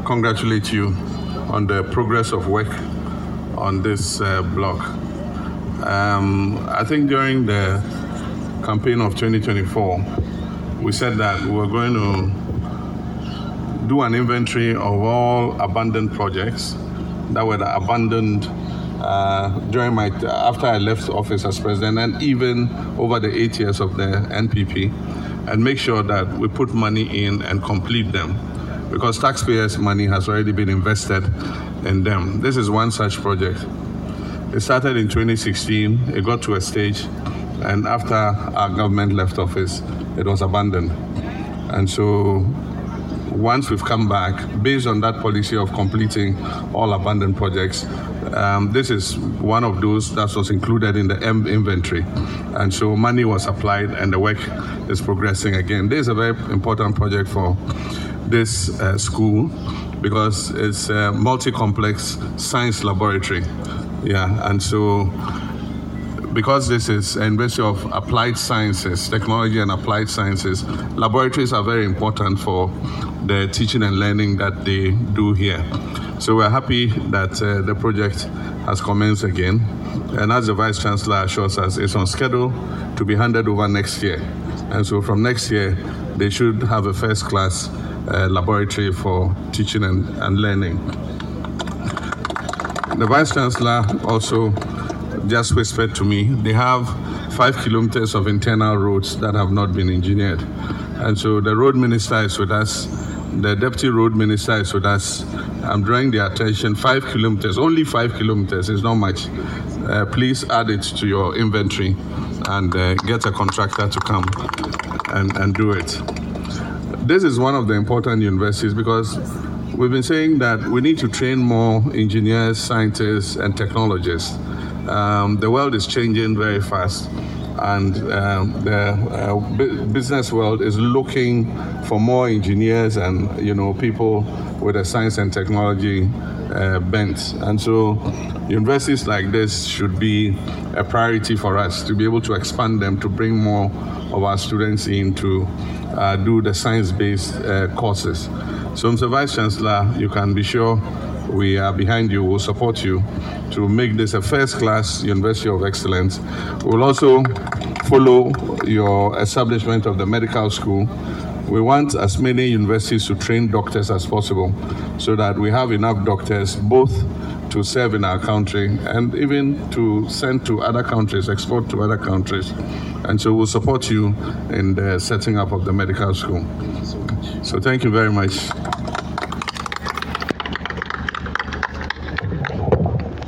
congratulate you on the progress of work on this block. I think during the campaign of 2024, we said that we were going to do an inventory of all abandoned projects that were abandoned after I left office as president, and even over the 8 years of the NPP, and make sure that we put money in and complete them, because taxpayers' money has already been invested in them. This is one such project. It started in 2016. It got to a stage, and after our government left office, it was abandoned. And so once we've come back, based on that policy of completing all abandoned projects, this is one of those that was included in the inventory. And so money was applied and the work is progressing again. This is a very important project for this school because it's a multi-complex science laboratory. Yeah, and so because this is a University of Applied Sciences, Technology and Applied Sciences, laboratories are very important for the teaching and learning that they do here. So we're happy that the project has commenced again. And as the Vice Chancellor assures us, it's on schedule to be handed over next year. And so from next year, they should have a first-class laboratory for teaching and learning. The Vice Chancellor also just whispered to me, they have 5 kilometers of internal roads that have not been engineered. And so the road minister is with us, the deputy road minister is with us. I'm drawing their attention, 5 kilometers, only 5 kilometers is not much. Please add it to your inventory and get a contractor to come and do it. This is one of the important universities because we've been saying that we need to train more engineers, scientists, and technologists. The world is changing very fast, and the business world is looking for more engineers and people with a science and technology bent. And so universities like this should be a priority for us to be able to expand them, to bring more of our students in to do the science-based courses. So Mr. Vice Chancellor, you can be sure we are behind you, we'll support you to make this a first-class University of Excellence. We'll also follow your establishment of the medical school. We want as many universities to train doctors as possible so that we have enough doctors both to serve in our country and even to send to other countries, export to other countries. And so we'll support you in the setting up of the medical school. So thank you very much.